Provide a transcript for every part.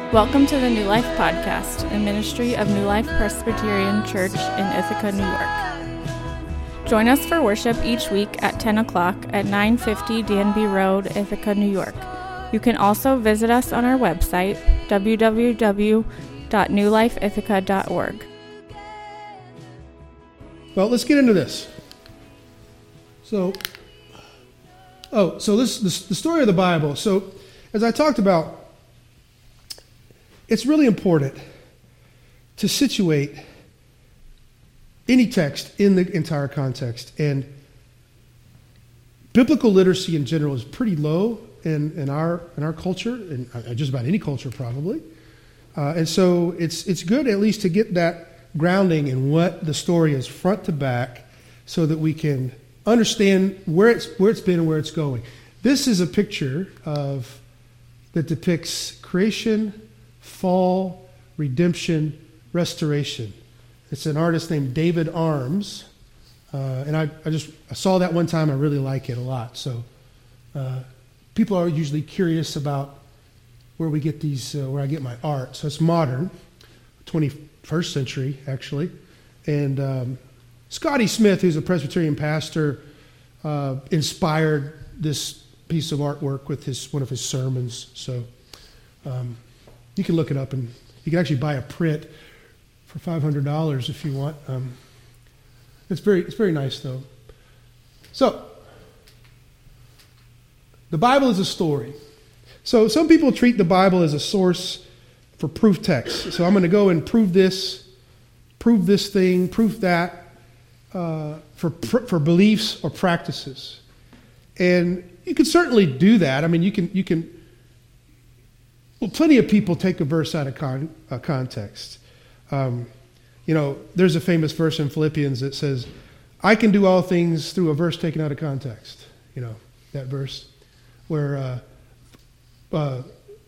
Welcome to the New Life Podcast, a ministry of New Life Presbyterian Church in Ithaca, New York. Join us for worship each week at 10 o'clock at 950 Danby Road, Ithaca, New York. You can also visit us on our website, www.newlifeithaca.org. Well, let's get into this. So this the story of the Bible. So, as I talked about, it's really important to situate any text in the entire context. And biblical literacy in general is pretty low in our culture, and just about any culture probably. And so it's good at least to get that grounding in what the story is front to back, so that we can understand where it's been and where it's going. This is a picture that depicts creation, fall, redemption, restoration. It's an artist named David Arms, and I saw that one time. I really like it a lot. So people are usually curious about where we get these, where I get my art. So it's modern, 21st century actually, and Scotty Smith, who's a Presbyterian pastor, inspired this piece of artwork with one of his sermons. So you can look it up, and you can actually buy a print for $500 if you want. It's very nice though. So the Bible is a story. So some people treat the Bible as a source for proof text. So I'm going to go and prove this thing, prove that, for beliefs or practices. And you can certainly do that. I mean, you can. Well, plenty of people take a verse out of context. There's a famous verse in Philippians that says, "I can do all things through," a verse taken out of context. You know, that verse where the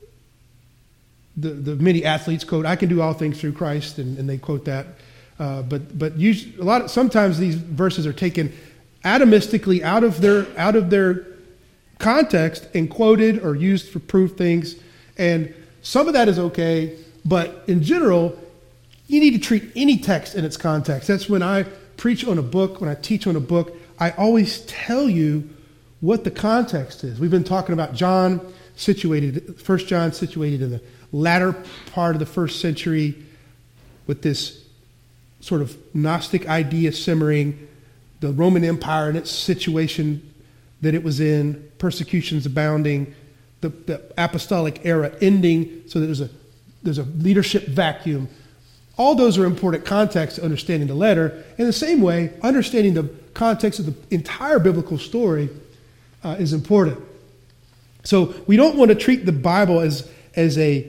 many athletes quote, "I can do all things through Christ," and they quote that. But usually, sometimes these verses are taken atomistically out of their context and quoted or used for proof things. And some of that is okay, but in general, you need to treat any text in its context. That's when I preach on a book, when I teach on a book, I always tell you what the context is. We've been talking about John, 1 John situated in the latter part of the first century with this sort of Gnostic idea simmering, the Roman Empire and its situation that it was in, persecutions abounding, the apostolic era ending, so that there's a leadership vacuum. All those are important contexts to understanding the letter. In the same way, understanding the context of the entire biblical story is important. So we don't want to treat the Bible as a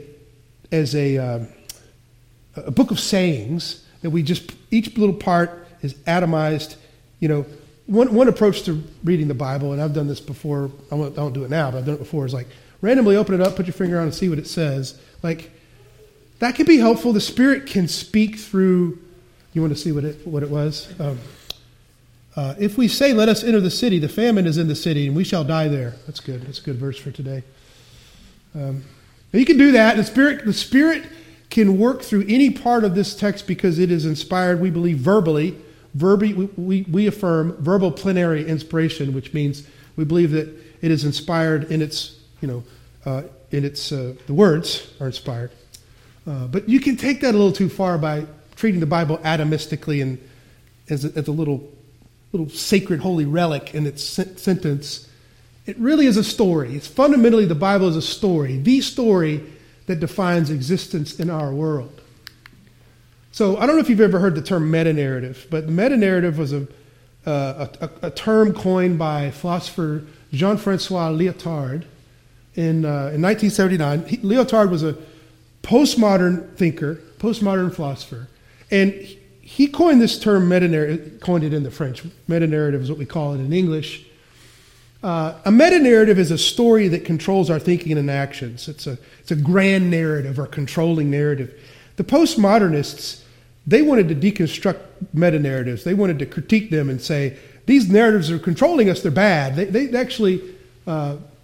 book of sayings that we just, each little part is atomized. You know, one approach to reading the Bible, and I've done this before, I won't do it now, but I've done it before, is like randomly open it up, put your finger on it, and see what it says. Like, that can be helpful. The Spirit can speak through. You want to see what it was? If we say, "Let us enter the city," the famine is in the city, and we shall die there. That's good. That's a good verse for today. You can do that. The Spirit can work through any part of this text because it is inspired, we believe, verbally. We affirm verbal plenary inspiration, which means we believe that it is inspired in its, the words are inspired. But you can take that a little too far by treating the Bible atomistically and as a little sacred holy relic in its sentence. It really is a story. It's fundamentally, the Bible is a story, the story that defines existence in our world. So I don't know if you've ever heard the term meta-narrative, but the meta-narrative was a term coined by philosopher Jean-Francois Lyotard in 1979. Lyotard was a postmodern thinker, postmodern philosopher, and he coined this term meta-narrative, coined it in the French. Meta-narrative is what we call it in English. A meta-narrative is a story that controls our thinking and actions. It's a grand narrative or controlling narrative. The postmodernists, they wanted to deconstruct meta-narratives. They wanted to critique them and say, these narratives are controlling us, they're bad. They actually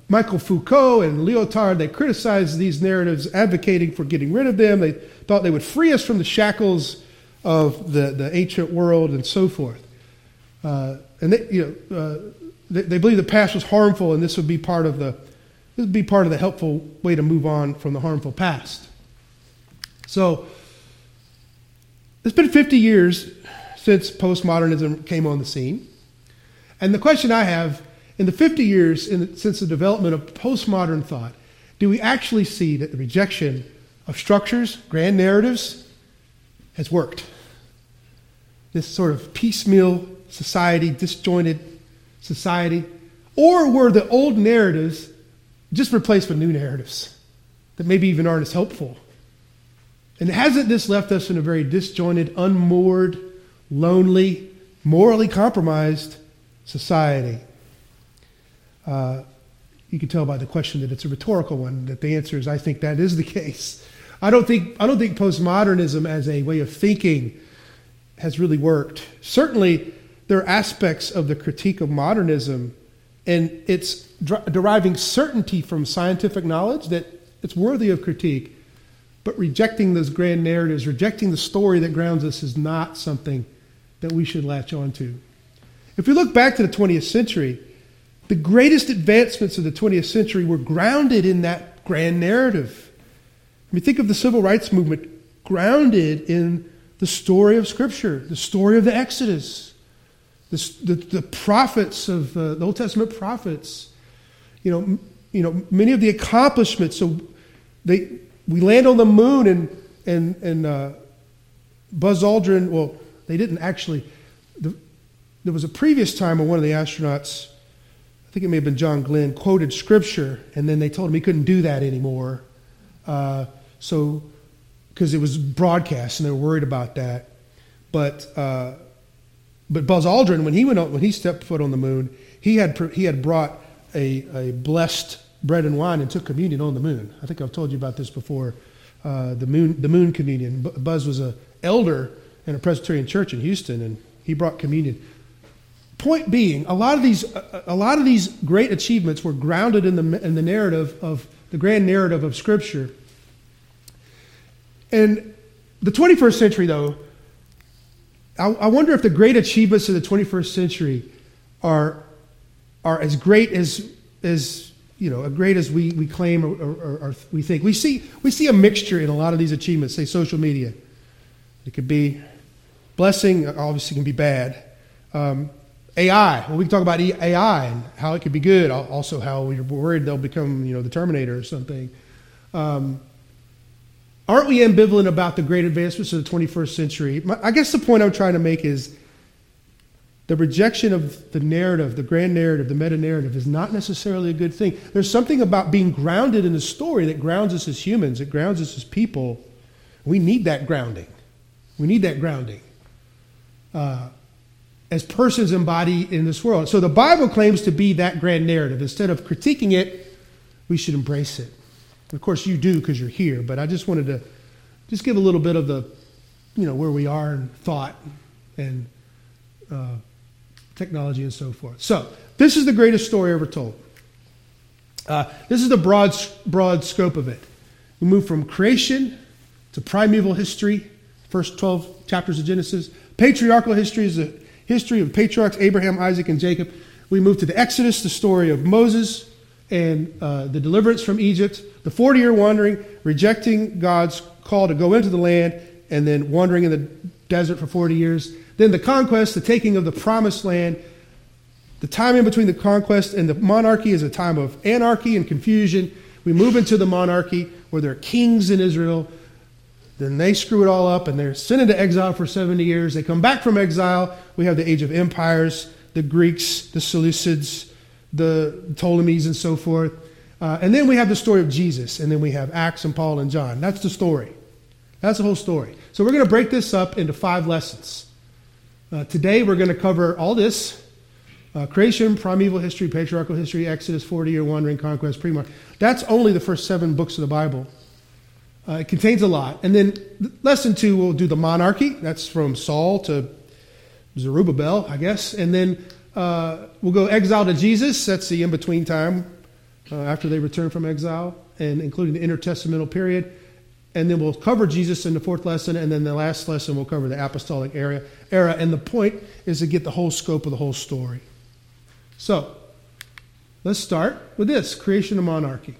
Michael Foucault and Lyotard, they criticized these narratives, advocating for getting rid of them. They thought they would free us from the shackles of the ancient world and so forth. And they believe the past was harmful, and this would be part of the helpful way to move on from the harmful past. So it's been 50 years since postmodernism came on the scene. And the question I have, in the 50 years since the development of postmodern thought, do we actually see that the rejection of structures, grand narratives, has worked? This sort of piecemeal society, disjointed society? Or were the old narratives just replaced with new narratives that maybe even aren't as helpful? And hasn't this left us in a very disjointed, unmoored, lonely, morally compromised society? You can tell by the question that it's a rhetorical one, that the answer is, I think that is the case. I don't think postmodernism as a way of thinking has really worked. Certainly, there are aspects of the critique of modernism, and it's deriving certainty from scientific knowledge that it's worthy of critique, but rejecting those grand narratives, rejecting the story that grounds us, is not something that we should latch on to. If we look back to the 20th century, the greatest advancements of the 20th century were grounded in that grand narrative. I mean, think of the civil rights movement, grounded in the story of Scripture, the story of the Exodus, the prophets of the Old Testament prophets. You know, many of the accomplishments. So we land on the moon, and Buzz Aldrin. Well, they didn't actually. There was a previous time when one of the astronauts, I think it may have been John Glenn, quoted Scripture, and then they told him he couldn't do that anymore. Because it was broadcast, and they were worried about that. But Buzz Aldrin, when he stepped foot on the moon, he had brought a blessed bread and wine and took communion on the moon. I think I've told you about this before. The moon communion. Buzz was an elder in a Presbyterian church in Houston, and he brought communion. Point being, a lot of these great achievements were grounded in the narrative of the grand narrative of Scripture. And the 21st century, though, I wonder if the great achievements of the 21st century are as great as great as we claim or we think. We see a mixture in a lot of these achievements. Say social media, it could be blessing, obviously can be bad. AI. Well, we can talk about AI and how it could be good. Also, how we're worried they'll become, the Terminator or something. Aren't we ambivalent about the great advancements of the 21st century? I guess the point I'm trying to make is the rejection of the narrative, the grand narrative, the meta-narrative is not necessarily a good thing. There's something about being grounded in the story that grounds us as humans, that grounds us as people. We need that grounding. We need that grounding as persons embodied in this world. So the Bible claims to be that grand narrative. Instead of critiquing it, we should embrace it. Of course, you do because you're here, but I just wanted to just give a little bit of the, where we are in thought and technology and so forth. So this is the greatest story ever told. This is the broad scope of it. We move from creation to primeval history, first 12 chapters of Genesis. Patriarchal history is the history of patriarchs Abraham, Isaac, and Jacob. We move to the Exodus, the story of Moses and the deliverance from Egypt, the 40-year wandering, rejecting God's call to go into the land, and then wandering in the desert for 40 years. Then the conquest, the taking of the promised land. The time in between the conquest and the monarchy is a time of anarchy and confusion. We move into the monarchy where there are kings in Israel. Then they screw it all up and they're sent into exile for 70 years. They come back from exile. We have the age of empires, the Greeks, the Seleucids, the Ptolemies, and so forth. And then we have the story of Jesus. And then we have Acts and Paul and John. That's the story. That's the whole story. So we're going to break this up into 5 lessons. Today we're going to cover all this. Creation, primeval history, patriarchal history, Exodus, 40-year wandering, conquest, pre-mark. That's only the first 7 books of the Bible. It contains a lot. And then lesson 2, we'll do the monarchy. That's from Saul to Zerubbabel, I guess. And then we'll go exile to Jesus. That's the in-between time. after they return from exile, and including the intertestamental period. And then we'll cover Jesus in the fourth lesson, and then the last lesson we'll cover the apostolic era. And the point is to get the whole scope of the whole story. So, let's start with this, creation and monarchy.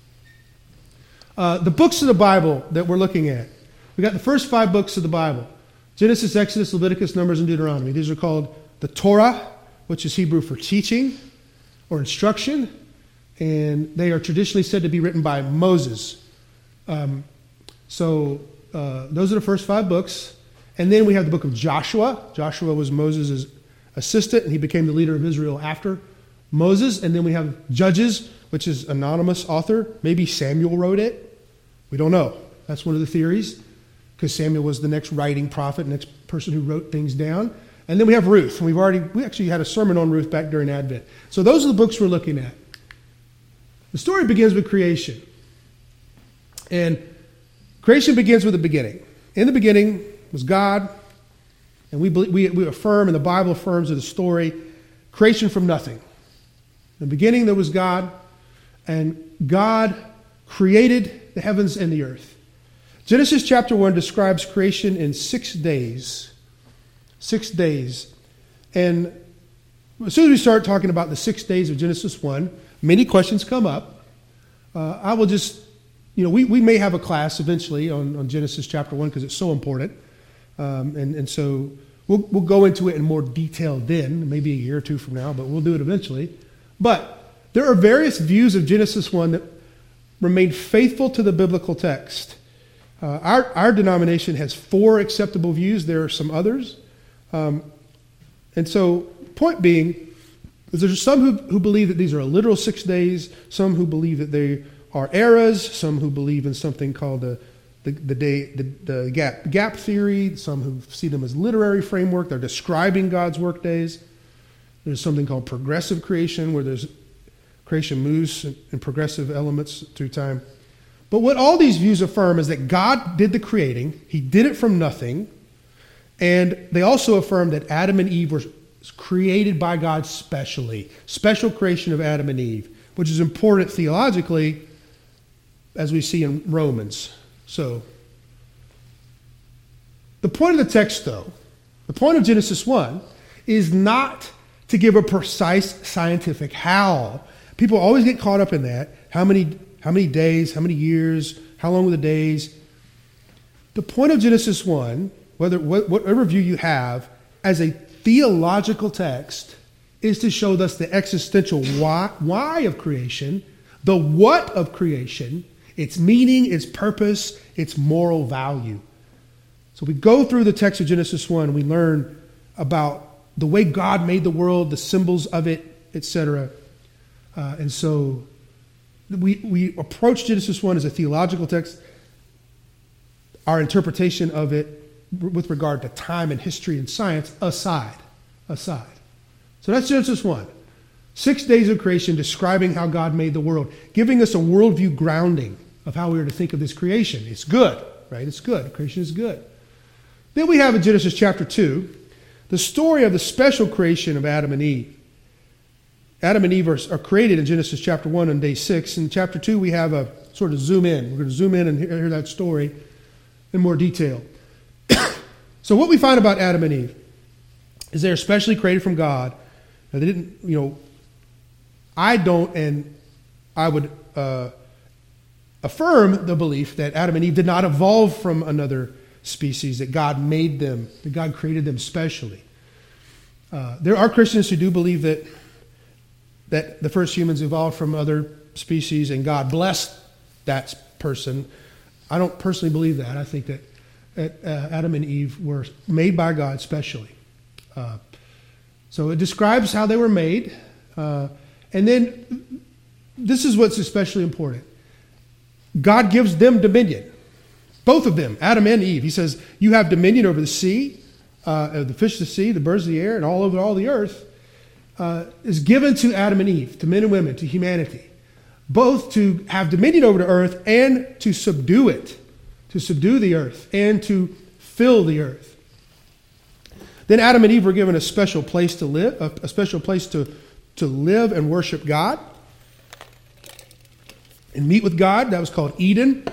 The books of the Bible that we're looking at. We got the first 5 books of the Bible. Genesis, Exodus, Leviticus, Numbers, and Deuteronomy. These are called the Torah, which is Hebrew for teaching or instruction. And they are traditionally said to be written by Moses. So those are the first 5 books. And then we have the book of Joshua. Joshua was Moses' assistant, and he became the leader of Israel after Moses. And then we have Judges, which is anonymous author. Maybe Samuel wrote it. We don't know. That's one of the theories, because Samuel was the next writing prophet, next person who wrote things down. And then we have Ruth. And we actually had a sermon on Ruth back during Advent. So those are the books we're looking at. The story begins with creation. And creation begins with the beginning. In the beginning was God, and we affirm, and the Bible affirms in the story, creation from nothing. In the beginning there was God, and God created the heavens and the earth. Genesis chapter 1 describes creation in 6 days. 6 days. And as soon as we start talking about the 6 days of Genesis 1, many questions come up. I will just, we may have a class eventually on Genesis chapter 1 because it's so important. And so we'll go into it in more detail then, maybe a year or two from now, but we'll do it eventually. But there are various views of Genesis 1 that remain faithful to the biblical text. Our denomination has 4 acceptable views. There are some others. And so, point being, there's some who believe that these are a literal 6 days, some who believe that they are eras, some who believe in something called the gap theory, some who see them as literary framework. They're describing God's work days. There's something called progressive creation, where creation moves in progressive elements through time. But what all these views affirm is that God did the creating. He did it from nothing. And they also affirm that Adam and Eve were created by God specially. Special creation of Adam and Eve, which is important theologically, as we see in Romans. So, the point of the text, though, the point of Genesis 1 is not to give a precise scientific how. People always get caught up in that. How many days, how many years, how long were the days? The point of Genesis 1, whatever view you have, as a theological text, is to show us the existential why of creation, the what of creation, its meaning, its purpose, its moral value. So we go through the text of Genesis 1, we learn about the way God made the world, the symbols of it, etc. And so we approach Genesis 1 as a theological text. Our interpretation of it with regard to time and history and science aside. So that's Genesis 1. 6 days of creation describing how God made the world, giving us a worldview grounding of how we are to think of this creation. It's good, right? It's good. Creation is good. Then we have in Genesis chapter 2, the story of the special creation of Adam and Eve. Adam and Eve are created in Genesis chapter 1 on day 6. In chapter 2, we have a sort of zoom in. We're going to zoom in and hear that story in more detail. So what we find about Adam and Eve is they're specially created from God. Now, they didn't, I don't, and I would affirm the belief that Adam and Eve did not evolve from another species, that God made them, that God created them specially. There are Christians who do believe that the first humans evolved from other species and God blessed that person. I don't personally believe that. I think that Adam and Eve were made by God specially. So it describes how they were made. And then this is what's especially important. God gives them dominion. Both of them, Adam and Eve. He says, you have dominion over the sea, the fish of the sea, the birds of the air, and all over all the earth. Is given to Adam and Eve, to men and women, to humanity. Both to have dominion over the earth and to subdue it. To subdue the earth and to fill the earth. Then Adam and Eve were given a special place to live, a special place to live and worship God. and meet with God. That was called Eden.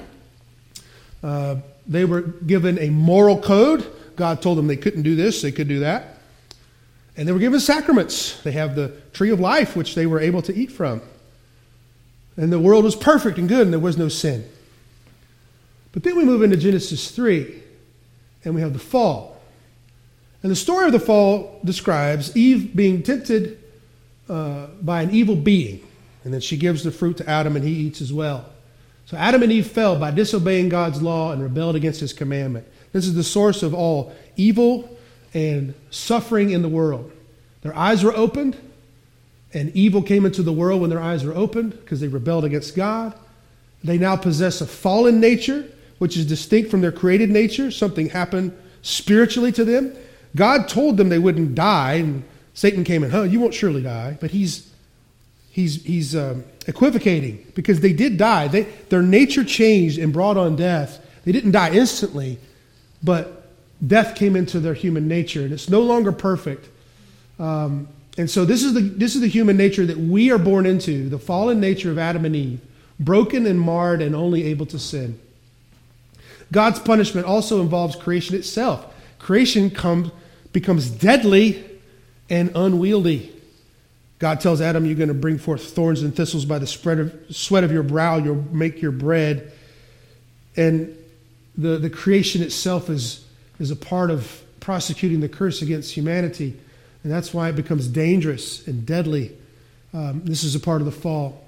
They were given a moral code. God told them they couldn't do this, they could do that. And they were given sacraments. They have the tree of life, which they were able to eat from. And the world was perfect and good, and there was no sin. But then we move into Genesis 3, and we have the fall. And the story of the fall describes Eve being tempted by an evil being. And then she gives the fruit to Adam, and he eats as well. So Adam and Eve fell by disobeying God's law and rebelled against his commandment. This is the source of all evil and suffering in the world. Their eyes were opened, and evil came into the world when their eyes were opened because they rebelled against God. They now possess a fallen nature, which is distinct from their created nature. Something happened spiritually to them. God told them they wouldn't die, and Satan came in, you won't surely die. But he's equivocating because they did die. Their nature changed and brought on death. They didn't die instantly, but death came into their human nature, and it's no longer perfect. And so this is the human nature that we are born into, the fallen nature of Adam and Eve, broken and marred and only able to sin. God's punishment also involves creation itself. Creation becomes deadly and unwieldy. God tells Adam, you're going to bring forth thorns and thistles by the sweat of your brow, you'll make your bread. And the creation itself is a part of prosecuting the curse against humanity. And that's why it becomes dangerous and deadly. This is a part of the fall.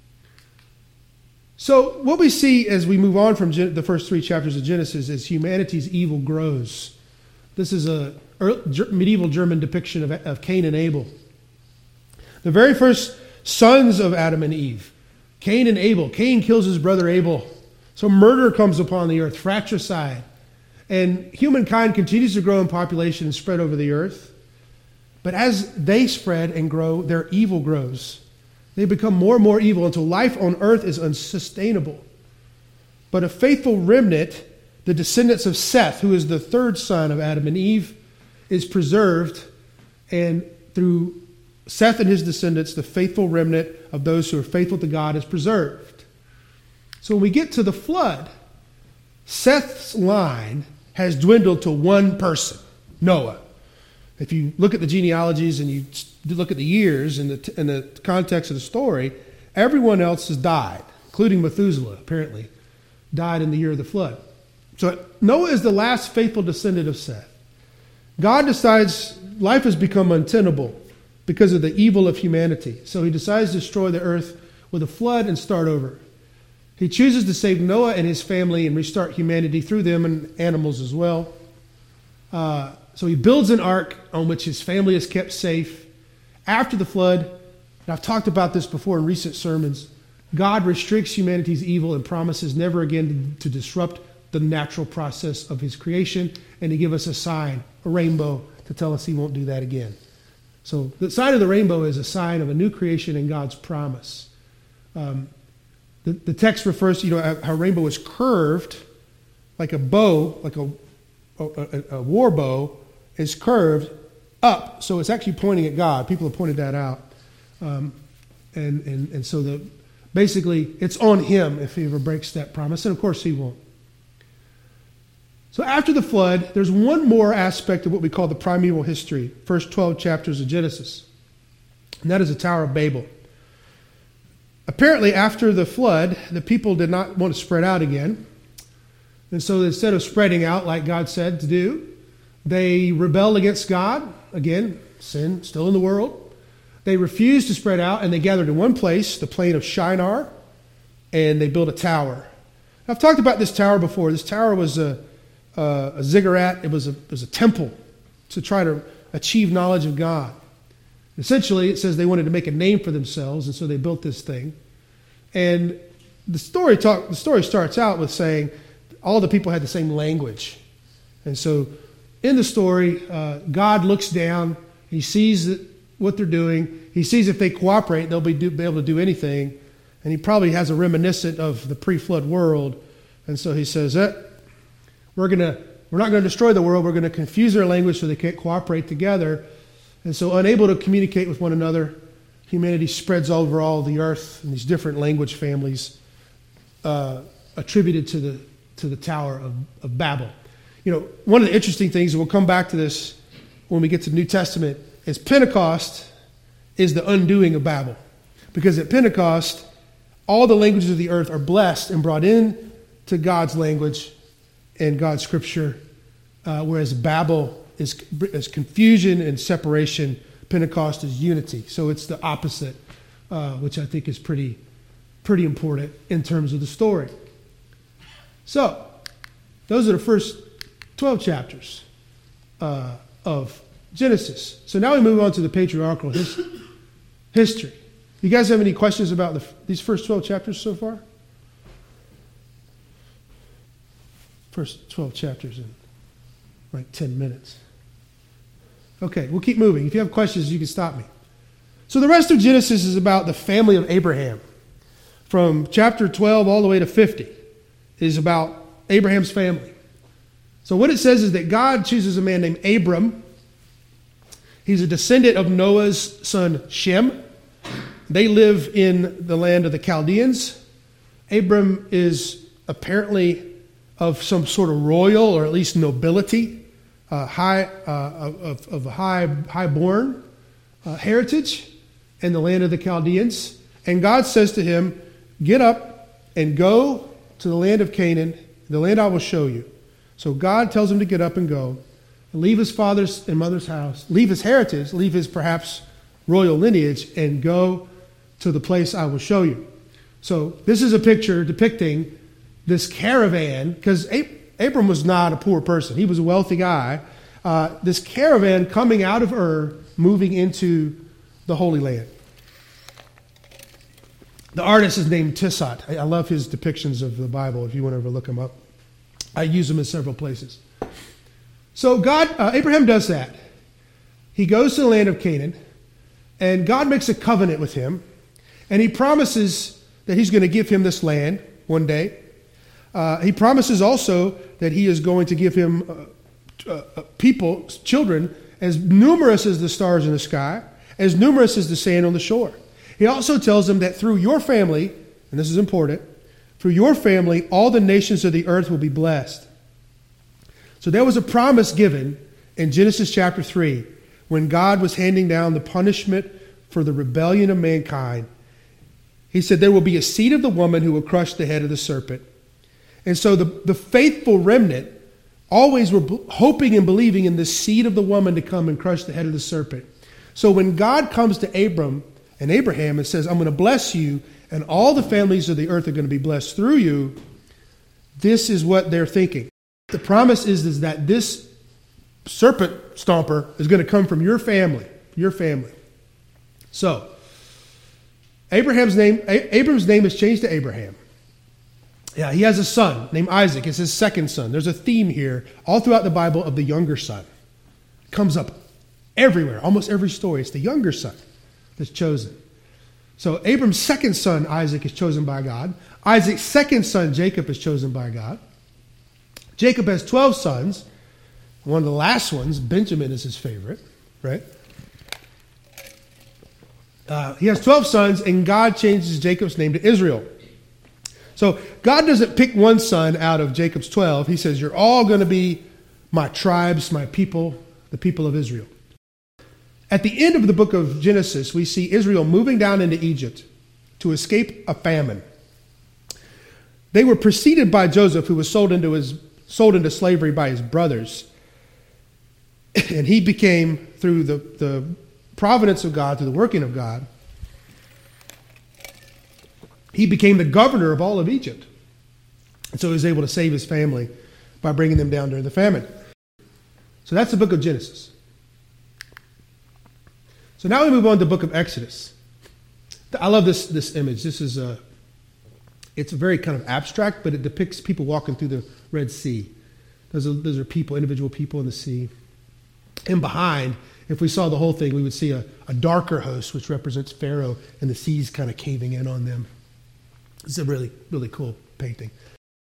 So what we see as we move on from the first 3 chapters of Genesis is humanity's evil grows. This is a medieval German depiction of Cain and Abel. The very first sons of Adam and Eve, Cain and Abel. Cain kills his brother Abel. So murder comes upon the earth, fratricide. And humankind continues to grow in population and spread over the earth. But as they spread and grow, their evil grows. They become more and more evil until life on earth is unsustainable. But a faithful remnant, the descendants of Seth, who is the third son of Adam and Eve, is preserved. And through Seth and his descendants, the faithful remnant of those who are faithful to God is preserved. So when we get to the flood, Seth's line has dwindled to one person, Noah. If you look at the genealogies and you look at the years in the context of the story, everyone else has died, including Methuselah, apparently, died in the year of the flood. So Noah is the last faithful descendant of Seth. God decides life has become untenable because of the evil of humanity. So he decides to destroy the earth with a flood and start over. He chooses to save Noah and his family and restart humanity through them and animals as well. So he builds an ark on which his family is kept safe. After the flood, and I've talked about this before in recent sermons, God restricts humanity's evil and promises never again to disrupt the natural process of his creation and to give us a sign, a rainbow, to tell us he won't do that again. So the sign of the rainbow is a sign of a new creation and God's promise. The text refers to how a rainbow is curved like a bow, like a war bow is curved up. So it's actually pointing at God. People have pointed that out. And so basically it's on him if he ever breaks that promise. And of course he won't. So after the flood, there's one more aspect of what we call the primeval history, first 12 chapters of Genesis. And that is the Tower of Babel. Apparently, after the flood, the people did not want to spread out again. And so instead of spreading out like God said to do, they rebelled against God. Again, sin still in the world. They refused to spread out, and they gathered in one place, the plain of Shinar, and they built a tower. I've talked about this tower before. This tower was a ziggurat. It was a temple to try to achieve knowledge of God. Essentially, it says they wanted to make a name for themselves, and so they built this thing. And the story starts out with saying all the people had the same language. And so in the story, God looks down. He sees what they're doing. He sees if they cooperate, they'll be able to do anything. And he probably has a reminiscent of the pre-flood world. And so he says, we're not going to destroy the world. We're going to confuse their language so they can't cooperate together. And so unable to communicate with one another, humanity spreads over all the earth in these different language families. attributed to the Tower of Babel. You know, one of the interesting things, and we'll come back to this when we get to the New Testament, is Pentecost is the undoing of Babel. Because at Pentecost, all the languages of the earth are blessed and brought in to God's language and God's scripture, whereas Babel is confusion and separation. Pentecost is unity. So it's the opposite, which I think is pretty important in terms of the story. So those are the first 12 chapters of Genesis. So now we move on to the patriarchal history. You guys have any questions about these first 12 chapters so far? First 12 chapters in like 10 minutes. Okay, we'll keep moving. If you have questions, you can stop me. So the rest of Genesis is about the family of Abraham. From chapter 12 all the way to 50 is about Abraham's family. So what it says is that God chooses a man named Abram. He's a descendant of Noah's son Shem. They live in the land of the Chaldeans. Abram is apparently of some sort of royal or at least nobility, of a high-born heritage in the land of the Chaldeans. And God says to him, get up and go to the land of Canaan, the land I will show you. So God tells him to get up and go, and leave his father's and mother's house, leave his heritage, leave his perhaps royal lineage, and go to the place I will show you. So this is a picture depicting this caravan, because Abram was not a poor person. He was a wealthy guy. This caravan coming out of Ur, moving into the Holy Land. The artist is named Tissot. I love his depictions of the Bible, if you want to ever look them up. I use them in several places. So Abraham does that. He goes to the land of Canaan, and God makes a covenant with him, and he promises that he's going to give him this land one day. He promises also that he is going to give him people, children, as numerous as the stars in the sky, as numerous as the sand on the shore. He also tells them that through your family, and this is important, through your family, all the nations of the earth will be blessed. So there was a promise given in Genesis chapter 3 when God was handing down the punishment for the rebellion of mankind. He said there will be a seed of the woman who will crush the head of the serpent. And so the faithful remnant always were hoping and believing in the seed of the woman to come and crush the head of the serpent. So when God comes to Abram and Abraham and says, I'm going to bless you, and all the families of the earth are going to be blessed through you, this is what they're thinking. The promise is that this serpent stomper is going to come from your family. So, Abram's name is changed to Abraham. Yeah, he has a son named Isaac. It's his second son. There's a theme here all throughout the Bible of the younger son. It comes up everywhere, almost every story. It's the younger son that's chosen. So Abram's second son, Isaac, is chosen by God. Isaac's second son, Jacob, is chosen by God. Jacob has 12 sons. One of the last ones, Benjamin, is his favorite, right? He has 12 sons, and God changes Jacob's name to Israel. So God doesn't pick one son out of Jacob's 12. He says, you're all going to be my tribes, my people, the people of Israel. At the end of the book of Genesis, we see Israel moving down into Egypt to escape a famine. They were preceded by Joseph, who was sold into slavery by his brothers. And he became, through the providence of God, through the working of God, he became the governor of all of Egypt. And so he was able to save his family by bringing them down during the famine. So that's the book of Genesis. So now we move on to the book of Exodus. I love this image. This is it's very kind of abstract, but it depicts people walking through the Red Sea. Those are people, individual people in the sea. And behind, if we saw the whole thing, we would see a darker host, which represents Pharaoh, and the sea's kind of caving in on them. It's a really, really cool painting.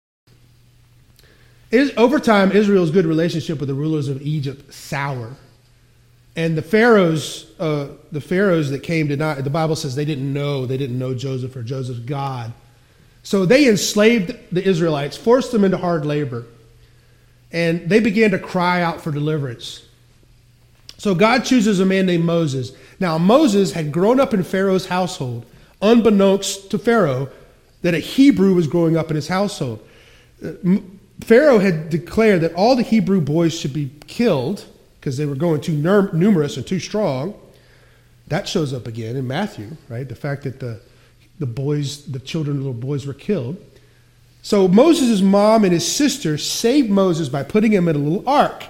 Over time, Israel's good relationship with the rulers of Egypt soured. And the pharaohs that came did not. The Bible says they didn't know Joseph or Joseph's God. So they enslaved the Israelites, forced them into hard labor, and they began to cry out for deliverance. So God chooses a man named Moses. Now, Moses had grown up in Pharaoh's household, unbeknownst to Pharaoh that a Hebrew was growing up in his household. Pharaoh had declared that all the Hebrew boys should be killed because they were going too numerous and too strong. That shows up again in Matthew, right? The fact that the little boys were killed. So Moses' mom and his sister saved Moses by putting him in a little ark.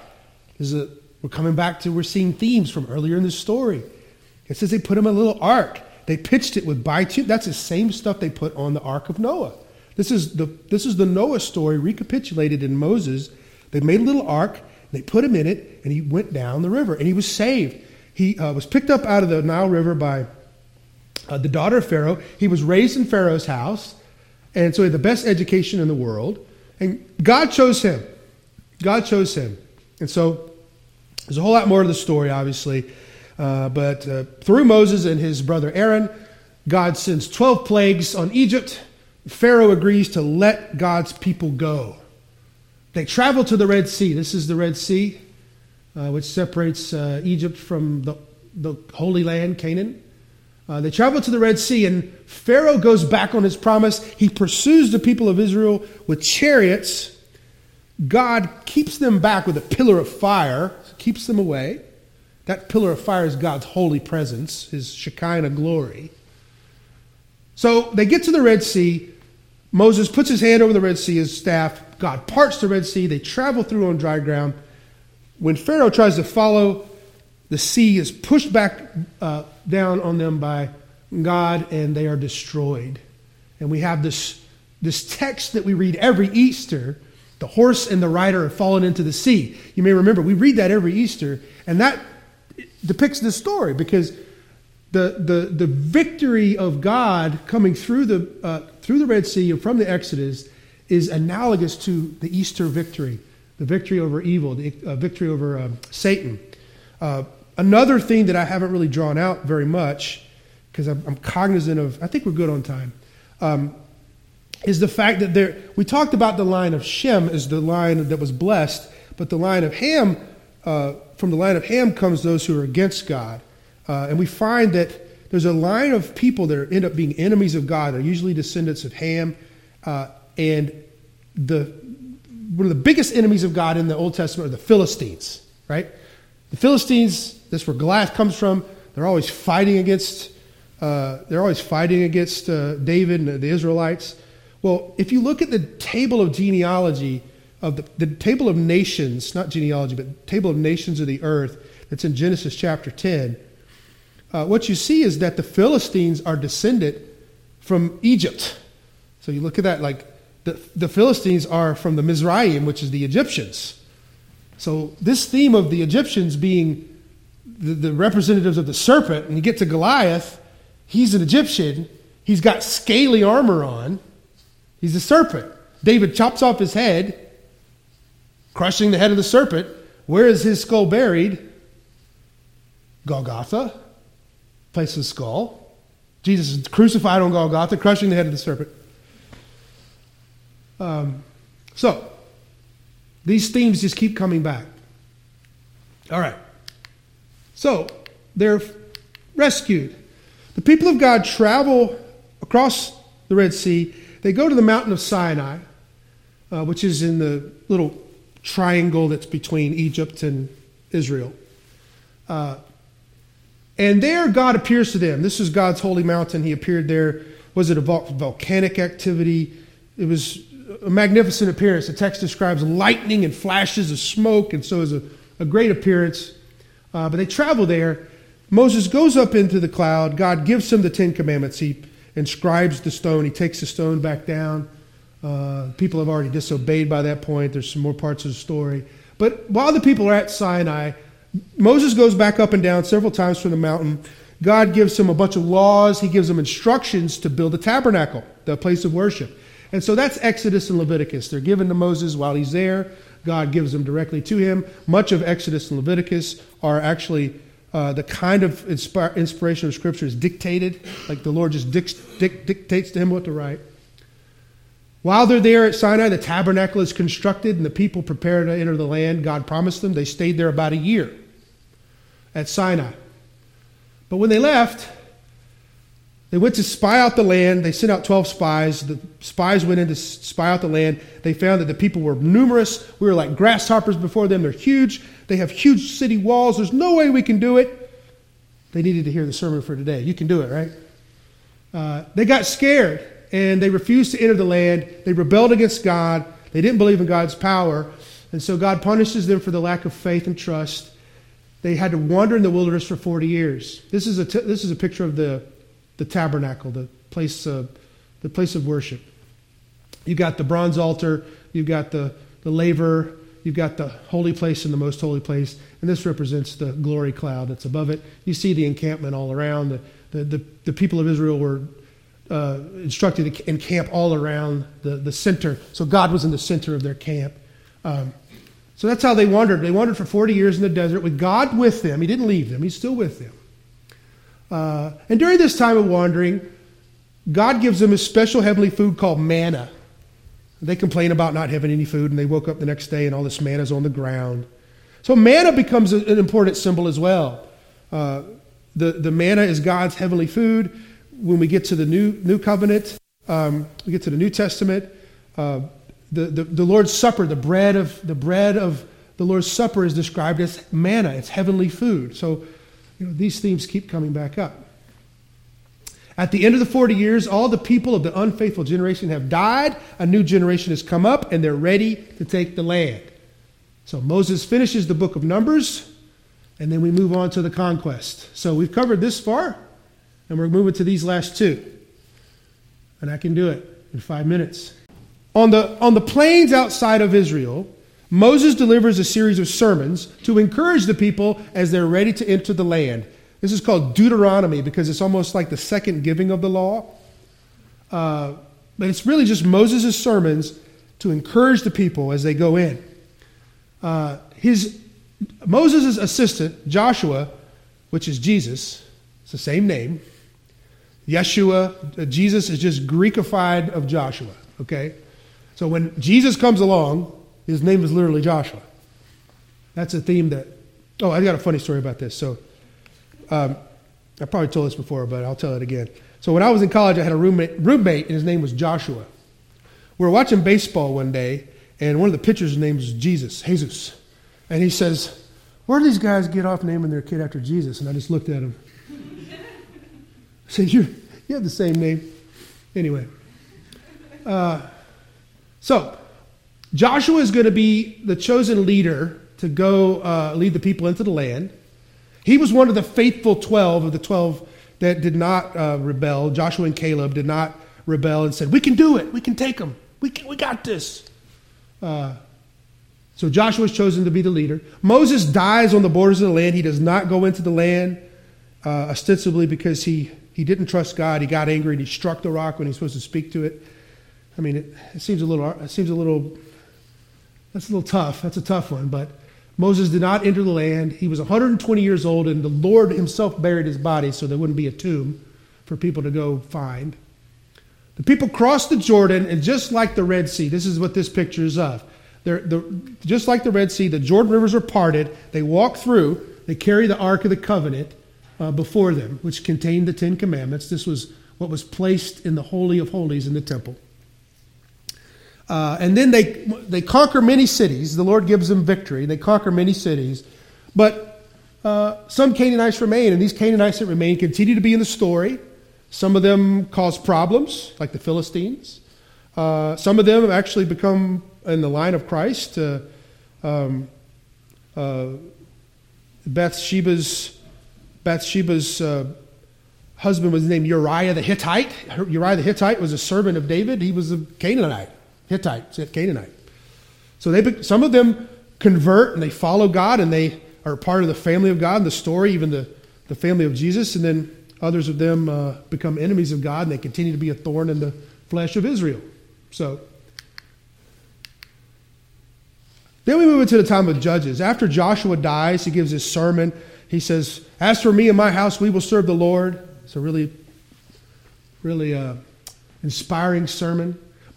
We're seeing themes from earlier in the story. It says they put him in a little ark. They pitched it with bitumen. That's the same stuff they put on the Ark of Noah. This is the Noah story recapitulated in Moses. They made a little ark. They put him in it, and he went down the river, and he was saved. He was picked up out of the Nile River by the daughter of Pharaoh. He was raised in Pharaoh's house, and so he had the best education in the world. And God chose him. God chose him. And so there's a whole lot more to the story, obviously. But through Moses and his brother Aaron, God sends 12 plagues on Egypt. Pharaoh agrees to let God's people go. They travel to the Red Sea. This is the Red Sea, which separates Egypt from the Holy Land, Canaan. They travel to the Red Sea, and Pharaoh goes back on his promise. He pursues the people of Israel with chariots. God keeps them back with a pillar of fire, keeps them away. That pillar of fire is God's holy presence, his Shekinah glory. So they get to the Red Sea. Moses puts his hand over the Red Sea, his staff. God parts the Red Sea. They travel through on dry ground. When Pharaoh tries to follow, the sea is pushed back down on them by God, and they are destroyed. And we have this text that we read every Easter. The horse and the rider have fallen into the sea. You may remember, we read that every Easter, and that depicts this story because the victory of God coming through the Red Sea and from the Exodus is analogous to the Easter victory, the victory over evil, the victory over Satan. Another thing that I haven't really drawn out very much because I'm cognizant of, I think we're good on time, is the fact that we talked about the line of Shem as the line that was blessed, but the line of Ham, from the line of Ham comes those who are against God. And we find that there's a line of people that end up being enemies of God. They're usually descendants of Ham. And one of the biggest enemies of God in the Old Testament are the Philistines, right? The Philistines, that's where Goliath comes from. They're always fighting against David and the Israelites. Well, if you look at the table of genealogy, of the table of nations, not genealogy, but table of nations of the earth that's in Genesis chapter 10, what you see is that the Philistines are descended from Egypt. So you look at that, like the Philistines are from the Mizraim, which is the Egyptians. So this theme of the Egyptians being the representatives of the serpent, and you get to Goliath, he's an Egyptian, he's got scaly armor on, he's a serpent. David chops off his head, crushing the head of the serpent. Where is his skull buried? Golgotha, place of the skull. Jesus is crucified on Golgotha, crushing the head of the serpent. So, these themes just keep coming back. All right. So, they're rescued. The people of God travel across the Red Sea. They go to the mountain of Sinai, which is in the little triangle that's between Egypt and Israel. And there God appears to them. This is God's holy mountain. He appeared there. Was it a volcanic activity? It was a magnificent appearance. The text describes lightning and flashes of smoke, and so it was a great appearance. But they travel there. Moses goes up into the cloud. God gives him the 10 Commandments. He inscribes the stone. He takes the stone back down. People have already disobeyed by that point. There's some more parts of the story. But while the people are at Sinai, Moses goes back up and down several times from the mountain. God gives him a bunch of laws. He gives them instructions to build a tabernacle, the place of worship. And so that's Exodus and Leviticus. They're given to Moses while he's there. God gives them directly to him. Much of Exodus and Leviticus are actually the kind of inspiration of Scripture is dictated, like the Lord just dictates to him what to write. While they're there at Sinai, the tabernacle is constructed and the people prepare to enter the land God promised them. They stayed there about a year at Sinai. But when they left, they went to spy out the land. They sent out 12 spies. The spies went in to spy out the land. They found that the people were numerous. We were like grasshoppers before them. They're huge. They have huge city walls. There's no way we can do it. They needed to hear the sermon for today. You can do it, right? They got scared, and they refused to enter the land. They rebelled against God. They didn't believe in God's power. And so God punishes them for the lack of faith and trust. They had to wander in the wilderness for 40 years. This is a picture of the tabernacle, the place of worship. You've got the bronze altar, you've got the laver, you've got the holy place and the most holy place, and this represents the glory cloud that's above it. You see the encampment all around. The people of Israel were instructed to encamp all around the center, so God was in the center of their camp. So that's how they wandered. They wandered for 40 years in the desert with God with them. He didn't leave them. He's still with them. And during this time of wandering, God gives them a special heavenly food called manna. They complain about not having any food, and they woke up the next day and all this manna is on the ground. So manna becomes an important symbol as well. The manna is God's heavenly food. When we get to the new covenant, we get to the New Testament, the Lord's Supper, the bread of the Lord's Supper is described as manna. It's heavenly food. So these themes keep coming back up. At the end of the 40 years, all the people of the unfaithful generation have died. A new generation has come up, and they're ready to take the land. So Moses finishes the book of Numbers, and then we move on to the conquest. So we've covered this far, and we're moving to these last two. And I can do it in 5 minutes. On the plains outside of Israel, Moses delivers a series of sermons to encourage the people as they're ready to enter the land. This is called Deuteronomy because it's almost like the second giving of the law. But it's really just Moses' sermons to encourage the people as they go in. Moses' assistant, Joshua, which is Jesus, it's the same name. Yeshua, Jesus is just Greekified of Joshua, okay? So when Jesus comes along, his name is literally Joshua. That's a theme that... Oh, I got a funny story about this. So I probably told this before, but I'll tell it again. So when I was in college, I had a roommate, and his name was Joshua. We were watching baseball one day, and one of the pitchers' name was Jesus. And he says, where do these guys get off naming their kid after Jesus? And I just looked at him. I said, you have the same name. Anyway. So Joshua is going to be the chosen leader to go lead the people into the land. He was one of the faithful 12 of the 12 that did not rebel. Joshua and Caleb did not rebel and said, we can do it. We can take them. We got this. So Joshua is chosen to be the leader. Moses dies on the borders of the land. He does not go into the land, ostensibly because he didn't trust God. He got angry and he struck the rock when he was supposed to speak to it. I mean, it seems a little, that's a little tough. That's a tough one. But Moses did not enter the land. He was 120 years old, and the Lord himself buried his body so there wouldn't be a tomb for people to go find. The people crossed the Jordan, and just like the Red Sea, this is what this picture is of. Just like the Red Sea, the Jordan rivers are parted. They walk through. They carry the Ark of the Covenant before them, which contained the Ten Commandments. This was what was placed in the Holy of Holies in the temple. And then they conquer many cities. The Lord gives them victory. They conquer many cities. But some Canaanites remain, and these Canaanites that remain continue to be in the story. Some of them cause problems, like the Philistines. Some of them have actually become in the line of Christ. Bathsheba's husband was named Uriah the Hittite. Uriah the Hittite was a servant of David. He was a Canaanite. Hittite, said Canaanite. So some of them convert and they follow God and they are part of the family of God in the story, even the family of Jesus. And then others of them become enemies of God and they continue to be a thorn in the flesh of Israel. So then we move into the time of Judges. After Joshua dies, he gives his sermon. He says, as for me and my house, we will serve the Lord. It's a really inspiring sermon.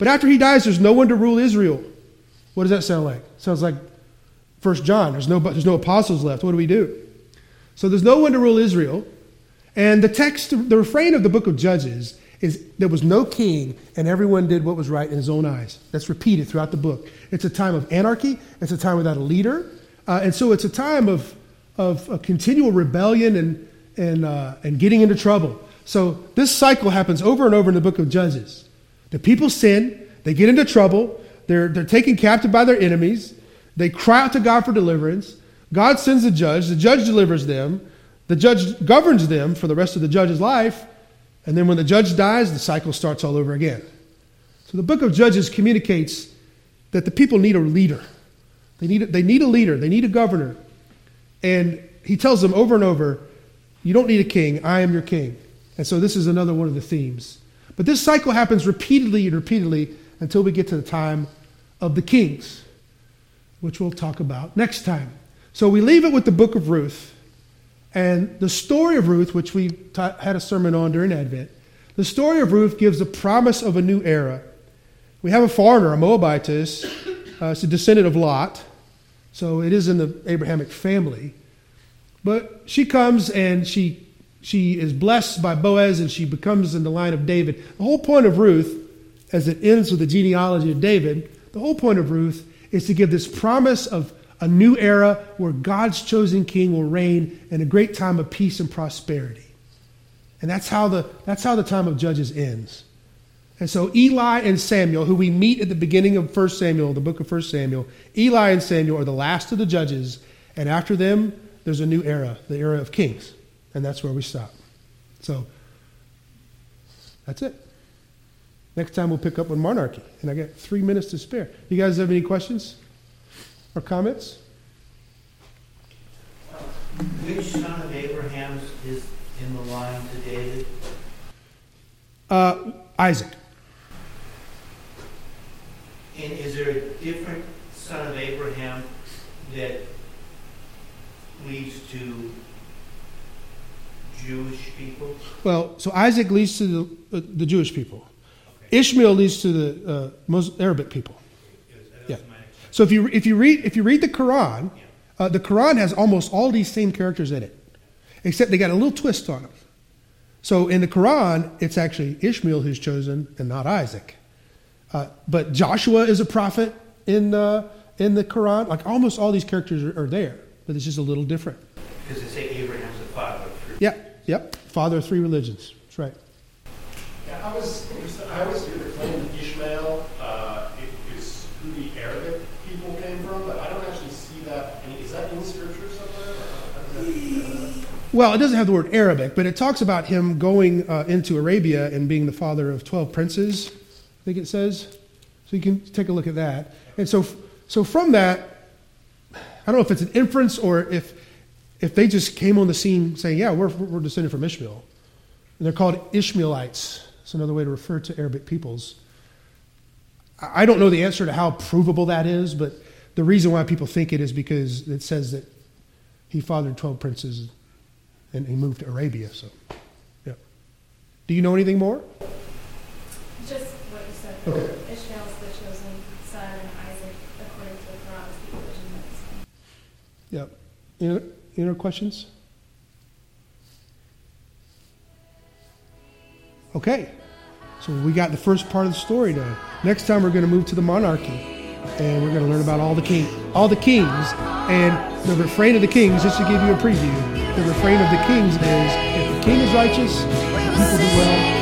But after he dies, there's no one to rule Israel. What does that sound like? Sounds like 1 John. There's no apostles left. What do we do? So there's no one to rule Israel. And the refrain of the book of Judges is there was no king and everyone did what was right in his own eyes. That's repeated throughout the book. It's a time of anarchy. It's a time without a leader. And so it's a time of a continual rebellion and getting into trouble. So this cycle happens over and over in the book of Judges. The people sin. They get into trouble. They're taken captive by their enemies. They cry out to God for deliverance. God sends a judge. The judge delivers them. The judge governs them for the rest of the judge's life. And then when the judge dies, the cycle starts all over again. So the book of Judges communicates that the people need a leader. They need a leader. They need a governor. And he tells them over and over, you don't need a king. I am your king. And so this is another one of the themes. But this cycle happens repeatedly and repeatedly until we get to the time of the kings, which we'll talk about next time. So we leave it with the book of Ruth. And the story of Ruth, which we had a sermon on during Advent, the story of Ruth gives a promise of a new era. We have a foreigner, a Moabitess. It's a descendant of Lot. So it is in the Abrahamic family. But she comes and she is blessed by Boaz and she becomes in the line of David. The whole point of Ruth, as it ends with the genealogy of David, the whole point of Ruth is to give this promise of a new era where God's chosen king will reign in a great time of peace and prosperity. And that's how the time of Judges ends. And so Eli and Samuel, who we meet at the beginning of 1 Samuel, the book of 1 Samuel, Eli and Samuel are the last of the judges. And after them, there's a new era, the era of kings. And that's where we stop. So that's it. Next time we'll pick up on monarchy. And I got 3 minutes to spare. You guys have any questions or comments? Which son of Abraham's is in the line to David? Isaac. And is there a different son of Abraham that leads to Jewish people? Well, so Isaac leads to the Jewish people. Okay. Ishmael leads to the Arabic people. Yeah. So if you read the Quran, the Quran has almost all these same characters in it, except they got a little twist on them. So in the Quran, it's actually Ishmael who's chosen and not Isaac. But Joshua is a prophet in the Quran. Like almost all these characters are there, but it's just a little different. Because they say Abraham's the father of three. Yeah, yep. Father of 3 religions. That's right. Yeah, I was claiming Ishmael is who the Arabic people came from, but I don't actually see that. Is that in Scripture somewhere? Well, it doesn't have the word Arabic, but it talks about him going into Arabia and being the father of 12 princes, I think it says. So you can take a look at that. And so from that, I don't know if it's an inference or if they just came on the scene saying, yeah, we're descended from Ishmael. And they're called Ishmaelites. It's another way to refer to Arabic peoples. I don't know the answer to how provable that is, but the reason why people think it is because it says that he fathered 12 princes and he moved to Arabia. So, yeah. Do you know anything more? Just what you said. Okay. Ishmael's the chosen son, and Isaac, according to the Quran, is the illegitimate son. Yeah. Any other questions? Okay. So we got the first part of the story done. Next time we're going to move to the monarchy, and we're going to learn about all the kings, and the refrain of the kings. Just to give you a preview, the refrain of the kings is: if the king is righteous, the people do well.